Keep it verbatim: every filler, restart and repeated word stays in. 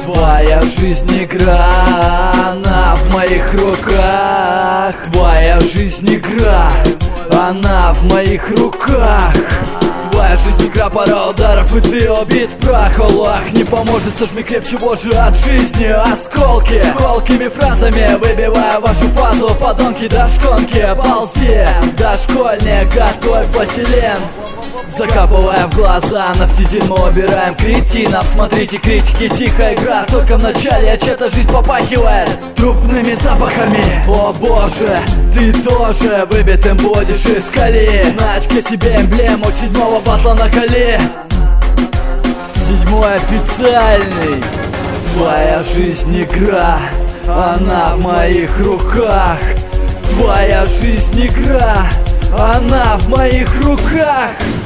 Твоя жизнь игра, она в моих руках. Твоя жизнь игра, она в моих руках. Твоя жизнь игра, пара ударов, и ты убит в прах. Аллах не поможет, сожми крепче вожжи от жизни осколки. Колкими фразами выбивая вашу фазу, подонки дошконки. Ползи, дошкольник, готовь василин. Закапывая в глаза нафтизин, мы убираем кретинов. Смотрите, критики, тихая игра, только в начале, а чья-то жизнь попахивает трупными запахами. О боже, ты тоже выбитым будешь из колеи. На очке себе эмблему седьмого батла на коле. Седьмой официальный. Твоя жизнь игра, она в моих руках. Твоя жизнь игра, она в моих руках.